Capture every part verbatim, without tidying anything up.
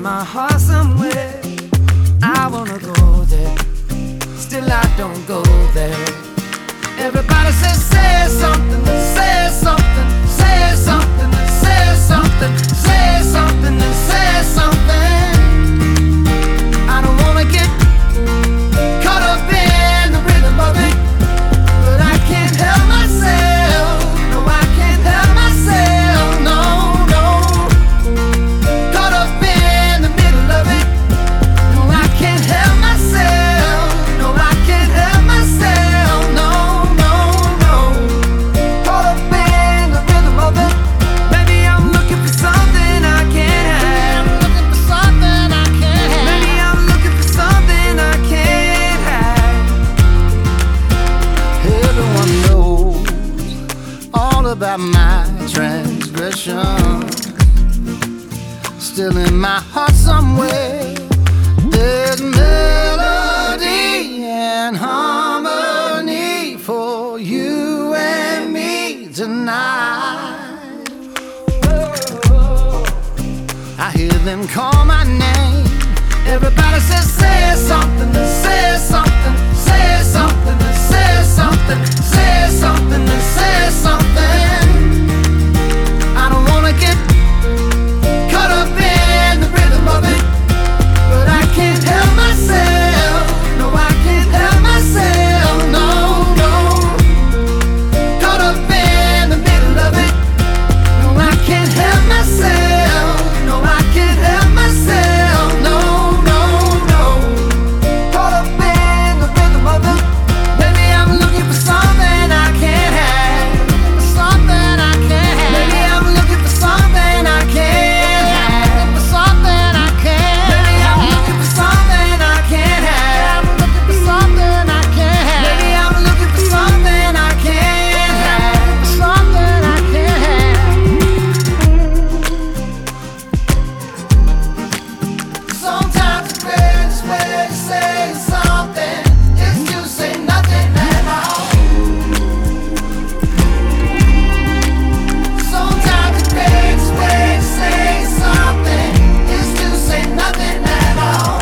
my heart somewhere. I wanna go there, still I don't go there. Everybody says, say something, say something, say something, say something, say something, and say something. I don't wanna get caught up in the rhythm of it, but I can't help myself. No, I can't help myself. No, no. Caught up in the middle of it. No, I can't help myself. No, I can't help myself. No, no, no. Caught up in the rhythm of it. Maybe I'm looking for something I can't have. I'm looking for something I can't have. Maybe I'm looking for something I can't have. Everyone knows all about my transgression. Still in my heart somewhere, there's melody and harmony for you and me tonight. I hear them call my name. Everybody says, say something, say something, say something, say something, say something, say something. I don't wanna get caught up in the rhythm of it, but I can't help myself. No, I can't help myself. No, no. Caught up in the middle of it. No, I can't help myself. No, I can't help myself. No, no, no. Caught up in the rhythm of it. Maybe I'm looking for something I can't have. Something I can't have. Maybe I'm looking for something I can't have. For something I can't. Maybe I'm looking for something I can't have. I'm looking for something I can't have. Maybe I'm looking for something I can't have. For something I can't have. Sometimes the greatest way to say something is to say nothing at all. Sometimes the greatest way to say something is to say nothing at all.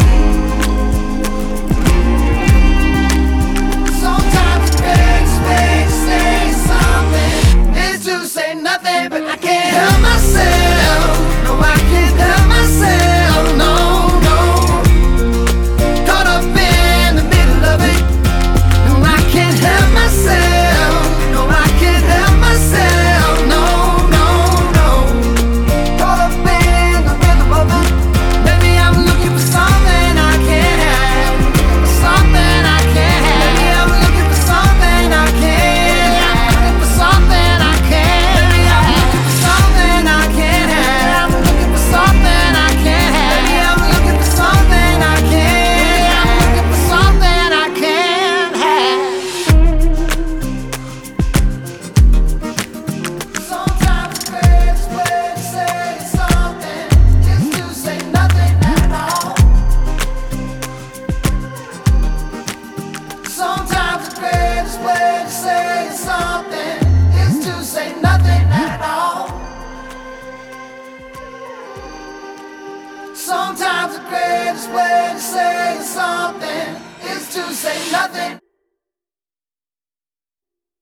Sometimes the greatest way to say something is to say nothing, but I can't help myself. No, I can't help myself. No, no. Caught up in the middle of it. No, I can't help myself. No, I can't help myself. No, no, no. Caught up in the rhythm of it. Maybe I'm looking for something I can't have. Something I can't have. Maybe I'm looking for something I can't have. For something I can't. Maybe I'm looking for something I can't have. I'm looking for something I can't have. Maybe I'm looking for something I can't have. I'm looking for something I can't have. Sometimes the greatest way to say something is to say nothing at all. Sometimes the greatest way to say something is to say nothing at all. Sometimes the greatest way to say something is to say nothing.